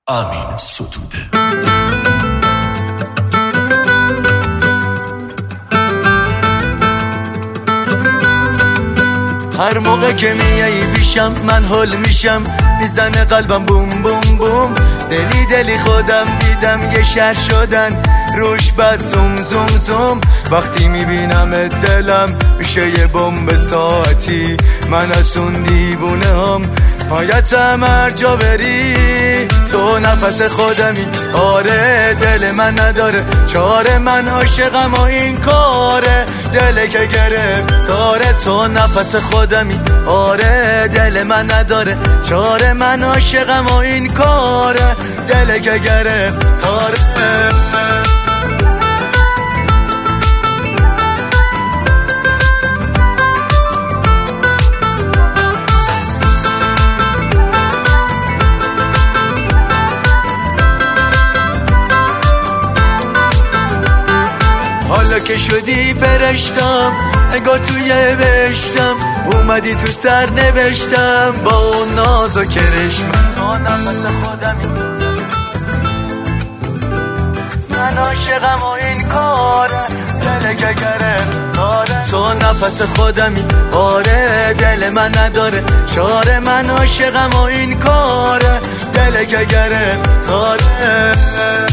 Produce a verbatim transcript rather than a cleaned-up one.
امین ستوده. هر موقع که میایی پیشم من هول میشم، میزنه قلبم بوم بوم بوم. دلی دلی خودم دیدم یه شهر شدن روش بد زوم زوم زوم. وقتی میبینم دلم میشه یه بمب ساعتی. من از اون دیوونه هم پایتم هر جا بری. تو نفس خودمی، آره دل من نداره چاره. من عاشقم و این کاره، دل که گرفتاره. تو نفس خودمی، آره دل من نداره چاره. من عاشقم و این کاره، دل که گرفتاره. حالا که شدی فرشتم، انگار توی بهشتم. اومدی تو سر نوشتم با اون ناز و کرشم. تو نفس خودمی، من عاشقم و این کاره، دل که گرفتاره. تو نفس خودمی، آره دل من نداره چاره. من عاشقم و این کاره، دل که گرفتاره.